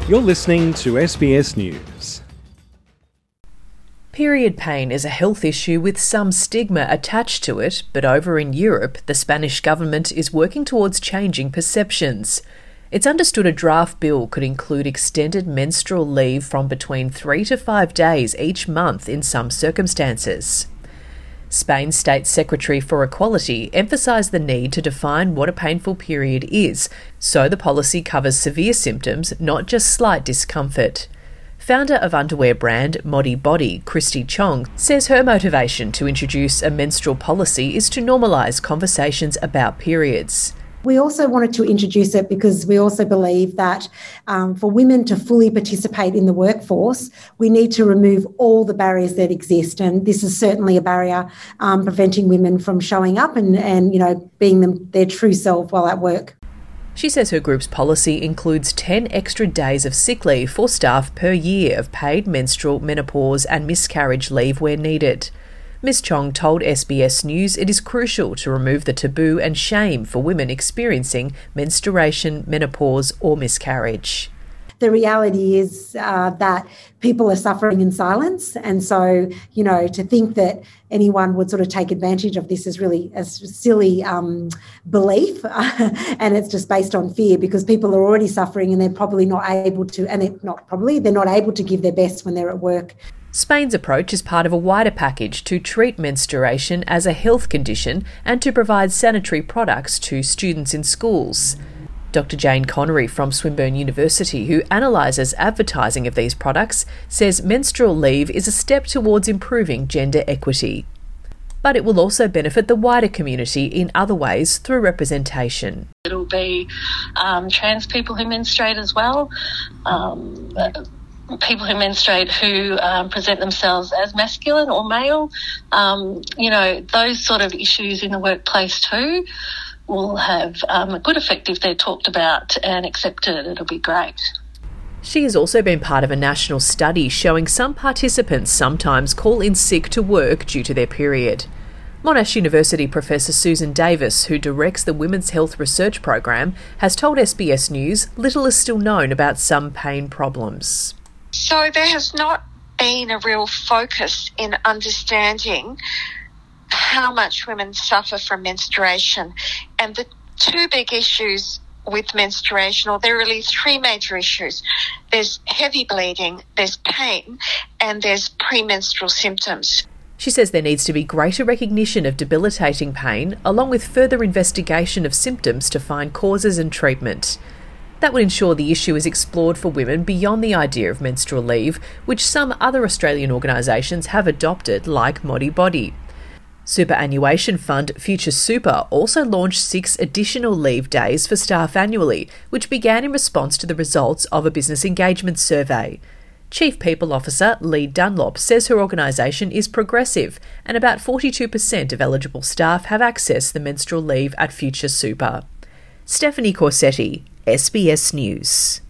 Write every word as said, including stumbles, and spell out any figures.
You're listening to S B S News. Period pain is a health issue with some stigma attached to it, but over in Europe, the Spanish government is working towards changing perceptions. It's understood a draft bill could include extended menstrual leave from between three to five days each month in some circumstances. Spain's State Secretary for Equality emphasised the need to define what a painful period is, so the policy covers severe symptoms, not just slight discomfort. Founder of underwear brand Modi Body, Christy Chong, says her motivation to introduce a menstrual policy is to normalise conversations about periods. We also wanted to introduce it because we also believe that um, for women to fully participate in the workforce, we need to remove all the barriers that exist. And this is certainly a barrier um, preventing women from showing up and, and you know, being them, their true self while at work. She says her group's policy includes ten extra days of sick leave for staff per year of paid menstrual, menopause and miscarriage leave where needed. Miz Chong told S B S News it is crucial to remove the taboo and shame for women experiencing menstruation, menopause or miscarriage. The reality is uh, that people are suffering in silence. And so, you know, to think that anyone would sort of take advantage of this is really a silly um, belief. And it's just based on fear because people are already suffering and they're probably not able to, and they're not probably, they're not able to give their best when they're at work. Spain's approach is part of a wider package to treat menstruation as a health condition and to provide sanitary products to students in schools. Doctor Jane Connery from Swinburne University, who analyses advertising of these products, says menstrual leave is a step towards improving gender equity. But it will also benefit the wider community in other ways through representation. It'll be um, trans people who menstruate as well. Um, people who menstruate who um, present themselves as masculine or male, um, you know, those sort of issues in the workplace too will have um, a good effect if they're talked about and accepted. It'll be great. She has also been part of a national study showing some participants sometimes call in sick to work due to their period. Monash University Professor Susan Davis, who directs the Women's Health Research Program, has told S B S News little is still known about some pain problems. So there has not been a real focus in understanding how much women suffer from menstruation. And the two big issues with menstruation, or there are really three major issues. There's heavy bleeding, there's pain, and there's premenstrual symptoms. She says there needs to be greater recognition of debilitating pain, along with further investigation of symptoms to find causes and treatment. That would ensure the issue is explored for women beyond the idea of menstrual leave, which some other Australian organisations have adopted, like Modi Body. Superannuation fund Future Super also launched six additional leave days for staff annually, which began in response to the results of a business engagement survey. Chief People Officer Lee Dunlop says her organisation is progressive and about forty-two percent of eligible staff have accessed the menstrual leave at Future Super. Stephanie Corsetti, S B S News.